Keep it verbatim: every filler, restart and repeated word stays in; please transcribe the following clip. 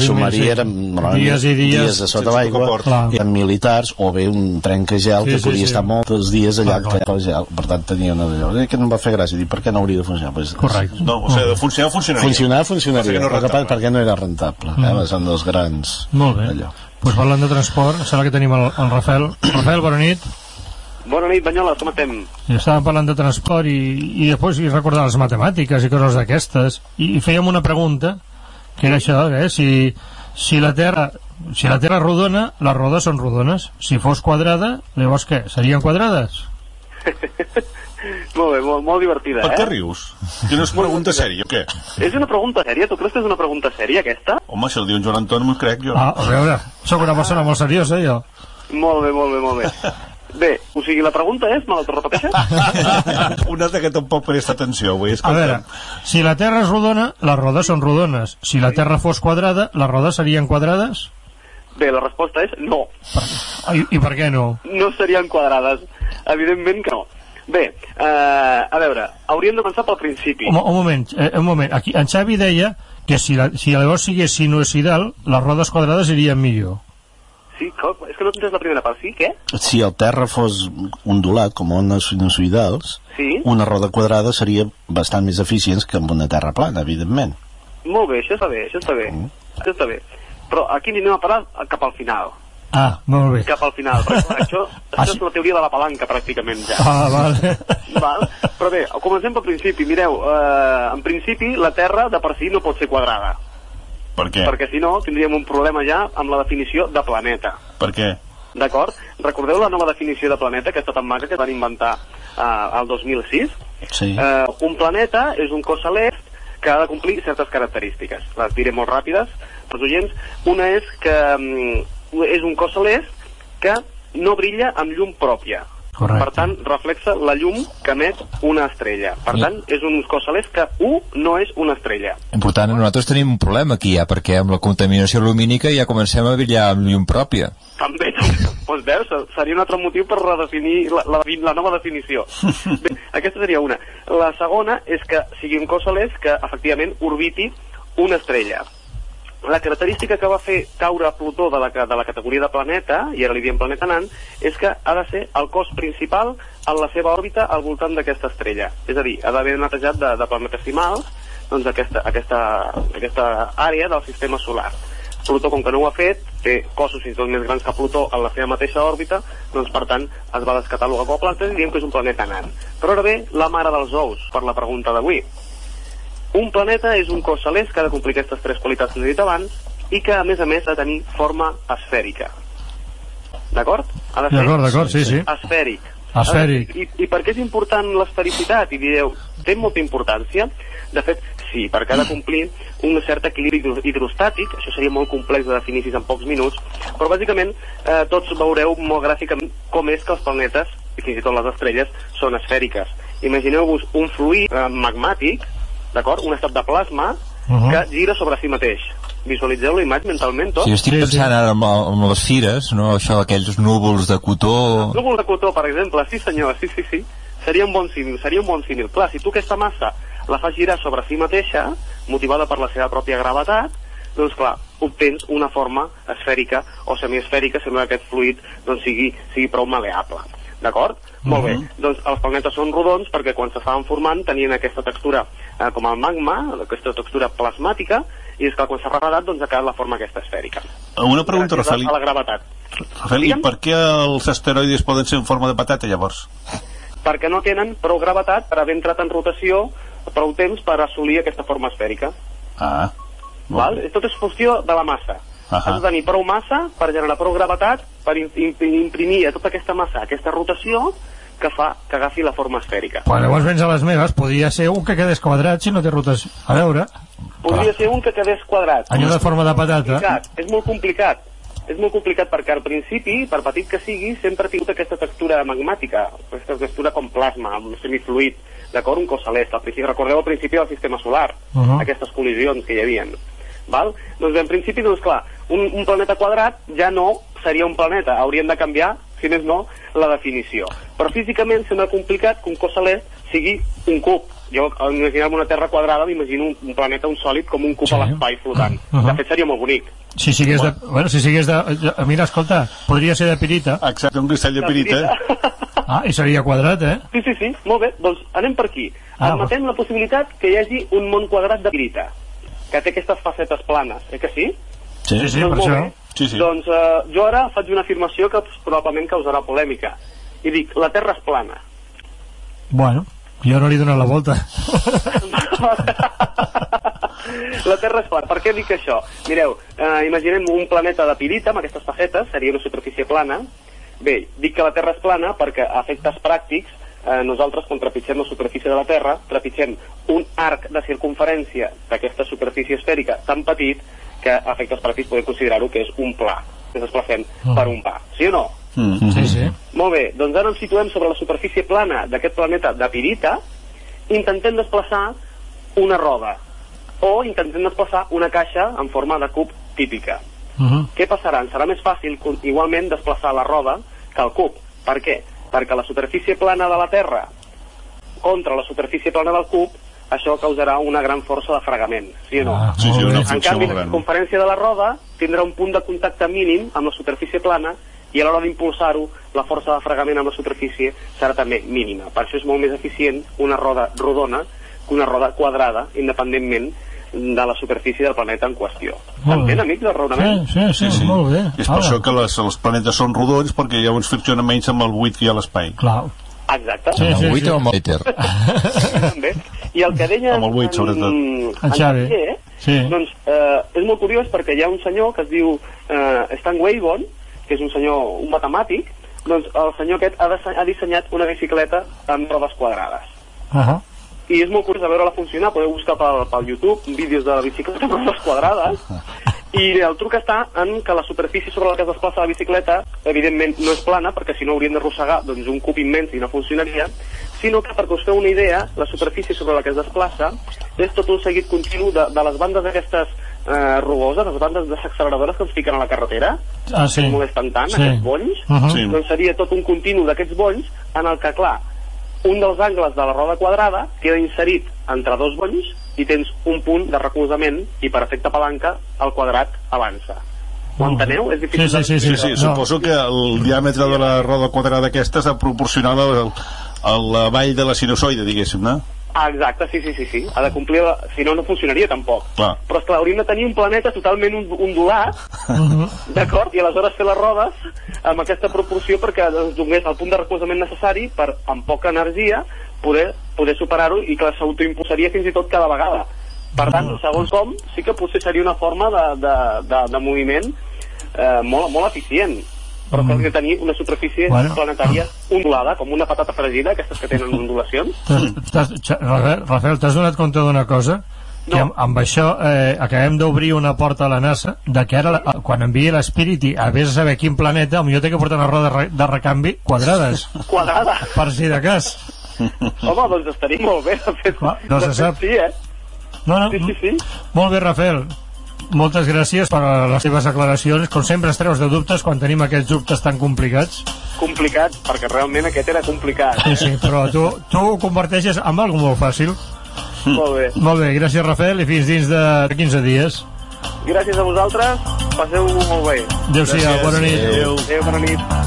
submarí eren dies i dies, dies a sota l'aigua, eren militars, o bé un trencagel que podia estar molts dies allà al gel, per tant tenia una d'allò. Que no em va fer gràcia, dir, per què no hauria de funcionar? Correcte. No, o sigui, funcionar, funcionaria. Funcionar, funcionaria, perquè no era rentable. Són dels grans. Molt bé. Doncs parlant de transport, sembla que tenim el Rafael. Rafael, bona nit. Bona nit, Banyoles, com estem? I estàvem parlant de transport i, i després hi recordar les matemàtiques i coses d'aquestes i, i fèiem una pregunta que era això, eh? si, si la Terra si la Terra és rodona, les rodes són rodones, si fos quadrada, llavors què? Serien quadrades? Molt bé, molt, molt divertida, eh? Per què rius? Que no és pregunta sèria, o què? És una pregunta sèria? Tu creus que és una pregunta sèria, aquesta? Home, si el diu en Joan Anton, m'ho crec jo. Ah, a veure, sóc una persona molt seriosa, jo. Molt bé, molt bé, molt bé. Bé, o sigui, la pregunta és, me l'autorepeteixes? Una de que tampoc presta atenció, vull escoltar. A veure, si la Terra és rodona, les rodes són rodones. Si la Terra fos quadrada, les rodes serien quadrades? Bé, la resposta és no. I, i per què no? No serien quadrades. Evidentment que no. Bé, eh, a veure, hauríem de començar pel principi. Un, un moment, eh, un moment. Aquí, en Xavi deia que si, la, si llavors sigués sinuoidal, les rodes quadrades irien millor. Sí, és que no tens la primera part, sí? Què? Si el terra fos ondulat, com ones sinusoidals, sí? Una roda quadrada seria bastant més eficient que amb una terra plana, evidentment. Molt bé, això està bé, això està bé. Mm. Això està bé. Però aquí anem a parar cap al final. Ah, molt bé. Cap al final. Però, clar, això, això és la teoria de la palanca, pràcticament, ja. Ah, vale. Val? Però bé, comencem pel principi. Mireu, eh, en principi, la Terra de per si no pot ser quadrada. Per què? Perquè si no tindríem un problema ja amb la definició de planeta. Per què? D'acord? Recordeu la nova definició de planeta, aquesta tan maca que van inventar eh, el dos mil sis? Sí. Eh, un planeta és un cos celest que ha de complir certes característiques. Les diré molt ràpides pels oients. Una és que mm, és un cos celest que no brilla amb llum pròpia. Correcte. Per tant, reflexa la llum que emet una estrella. Per tant, és un cos celest que u no és una estrella. Important, nosaltres tenim un problema aquí ja, perquè amb la contaminació lumínica ja comencem a brillar amb llum pròpia. També, també. Doncs veus, seria un altre motiu per redefinir la, la, la nova definició. Bé, aquesta seria una. La segona és que sigui un cos celest que efectivament orbiti una estrella. La característica que va fer caure Plutó de la, de la categoria de planeta, i ara li diem planeta nan, és que ha de ser el cos principal en la seva òrbita al voltant d'aquesta estrella. És a dir, ha d'haver netejat de, de planetesimals doncs aquesta, aquesta, aquesta àrea del sistema solar. Plutó, com que no ho ha fet, té cossos fins i tot més grans que Plutó en la seva mateixa òrbita, doncs per tant es va descatalogar com a planeta i diem que és un planeta nan. Però ara ve la mare dels ous, per la pregunta d'avui. Un planeta és un cos celest que ha de complir aquestes tres qualitats que he dit abans i que, a més a més, ha de tenir forma esfèrica. D'acord? Ha de ser d'acord, d'acord, sí, sí. esfèric. Esfèric. I, I per què és important l'esfericitat? I direu, té molta importància? De fet, sí, perquè ha de complir un cert equilibri hidrostàtic, això seria molt complex de definir en pocs minuts, però bàsicament eh, tots veureu molt gràficament com és que els planetes, i fins i tot les estrelles, són esfèriques. Imagineu-vos un fluid eh, magmàtic, d'acord? Un estat de plasma uh -huh. que gira sobre si mateix. Visualitzeu la imatge mentalment, tot? Sí, estic pensant ara amb, amb les fires, no? Això d'aquells núvols de cotó... Núvols de cotó, per exemple, sí senyor, sí, sí, sí. Seria un bon símil, seria un bon símil. Clar, si tu aquesta massa la fas girar sobre si mateixa, motivada per la seva pròpia gravetat, doncs clar, obtens una forma esfèrica o semiesfèrica, sembla que aquest fluid doncs, sigui, sigui prou maleable. D'acord? Uh-huh. Molt bé. Doncs els planetes són rodons perquè quan s'estaven formant tenien aquesta textura eh, com el magma, aquesta textura plasmàtica, i és que quan s'ha refredat doncs ha quedat la forma aquesta esfèrica. Una pregunta, Rafael. A la gravetat. Rafael, i per què els asteroides poden ser en forma de patata, llavors? Perquè no tenen prou gravetat per haver entrat en rotació prou temps per assolir aquesta forma esfèrica. Ah. Val? Tot és qüestió de la massa. Uh -huh. Has de tenir prou massa per generar prou gravetat per imprimir a tota aquesta massa aquesta rotació que fa que agafi la forma esfèrica. Quan llavors vens a les meves, podria ser un que quedés quadrat si no té rotació. A veure... Podria ser un que quedés quadrat. Allò de forma de patata. És molt complicat. És molt complicat perquè al principi, per petit que sigui, sempre ha tingut aquesta textura magmàtica, aquesta textura com plasma, amb semifluid, d'acord? Un cos celest. Al principi, recordeu al principi del sistema solar, uh -huh. aquestes col·lisions que hi havia. Val? Doncs bé, en principi, doncs clar, un, un planeta quadrat ja no seria un planeta, haurien de canviar, si més no, la definició. Però físicament sembla complicat que un cos celest sigui un cub. Jo, al imaginar-me una Terra quadrada, m'imagino un, un planeta, un sòlid, com un cub sí. a l'espai flotant. Uh -huh. De fet, seria molt bonic. Si sigués de... Bueno, si sigués de... Mira, escolta, podria ser de pirita. Exacte, un cristall de pirita. Ah, i seria quadrat, eh? Sí, sí, sí, molt bé. Doncs anem per aquí. Ah, admetem la possibilitat que hi hagi un món quadrat de pirita, que té aquestes facetes planes, eh que sí? Sí, sí, sí, doncs, per això. Sí, sí. Doncs eh, jo ara faig una afirmació que probablement causarà polèmica. I dic, la Terra és plana. Bueno, jo no li dono la volta. La Terra és plana. Per què dic això? Mireu, eh, imaginem un planeta de pirita amb aquestes facetes, seria una superfície plana. Bé, dic que la Terra és plana perquè a efectes pràctics eh, nosaltres quan trepitgem la superfície de la Terra trepitgem un arc de circunferència d'aquesta superfície esfèrica tan petit que a efectes pràctics podem considerar-ho que és un pla, que ens desplacem mm. per un pa, sí o no? Mm. Sí, sí. Molt bé, doncs ara ens situem sobre la superfície plana d'aquest planeta de pirita, intentem desplaçar una roda o intentem desplaçar una caixa en forma de cub típica. Uh-huh. Què passarà? Ens serà més fàcil igualment desplaçar la roda que el cub. Per què? Perquè la superfície plana de la Terra contra la superfície plana del cub, això causarà una gran força de fregament, sí o no? Ah, sí, sí, una en canvi, la gran. circunferència de la roda tindrà un punt de contacte mínim amb la superfície plana i a l'hora d'impulsar-ho, la força de fregament amb la superfície serà també mínima. Per això és molt més eficient una roda rodona que una roda quadrada, independentment de la superfície del planeta en qüestió. Entén, amics, el raonament? Sí, sí, sí, sí, sí. Molt bé. És per això que les, els planetes són rodons, perquè llavors fricciona menys amb el buit que hi ha a l'espai. Clar. Exacte. Sí, sí, el buit sí. o amb el liter? També. I el que deia amb el buit, sobretot. en, en Xavi, Xavier, sí. doncs eh, és molt curiós perquè hi ha un senyor que es diu eh, Stan Wayborn, que és un senyor, un matemàtic, doncs el senyor aquest ha, ha dissenyat una bicicleta amb rodes quadrades. Uh -huh. I és molt curiós a veure-la funcionar, podeu buscar pel, pel YouTube vídeos de la bicicleta amb rodes quadrades, i el truc està en que la superfície sobre la que es desplaça la bicicleta evidentment no és plana, perquè si no haurien d'arrossegar doncs, un cub immens i no funcionaria, sinó que, perquè us feu una idea, la superfície sobre la que es desplaça és tot un seguit continu de, de les bandes aquestes eh, rugoses, les bandes desacceleradores que ens fiquen a la carretera, ah, sí. que ens molesten tant, sí. aquests bonys, uh -huh. sí. doncs seria tot un continu d'aquests bonys en el que, clar, un dels angles de la roda quadrada queda inserit entre dos bonys i tens un punt de recolzament i per efecte palanca el quadrat avança. Ho enteneu? És difícil. Sí, sí, sí, sí, sí, sí. No. Suposo que el diàmetre de la roda quadrada aquesta és proporcional a la vall de la sinusoide, diguéssim, no? Ah, exacte, sí, sí, sí, sí. Ha de complir la... Si no, no funcionaria tampoc. Clar. Però és clar, hauríem de tenir un planeta totalment ondulat, Uh-huh. d'acord? I aleshores fer les rodes amb aquesta proporció perquè ens donés el punt de recolzament necessari per, amb poca energia, poder, poder superar-ho i que s'autoimpulsaria fins i tot cada vegada. Per tant, segons com, sí que potser seria una forma de, de, de, de moviment eh, molt, molt eficient. Però cal que tenir una superfície bueno. planetària ondulada, com una patata fregida, aquestes que tenen ondulacions. Rafael, Rafael, t'has donat compte d'una cosa? Que No. amb, amb això eh, acabem d'obrir una porta a la NASA de que ara, quan enviï l'Spirity a vés a saber quin planeta, potser té que portar una roda de, re, de recanvi quadrades. Quadrada. Per si de cas. Home, doncs estaria molt bé. De fet, Clar, no se de fet, sap. Sí, eh? No, no. Sí, sí, sí. Molt bé, Rafael. Moltes gràcies per les teves aclaracions. Com sempre es treus de dubtes quan tenim aquests dubtes tan complicats. Complicat, perquè realment aquest era complicat. Sí, sí, però tu, tu ho converteixes en algo molt fàcil. Molt bé. Molt bé, gràcies, Rafael, i fins dins de quinze dies. Gràcies a vosaltres, passeu-ho molt bé. Adéu-siau, bona nit. Adéu. Adéu, bona nit.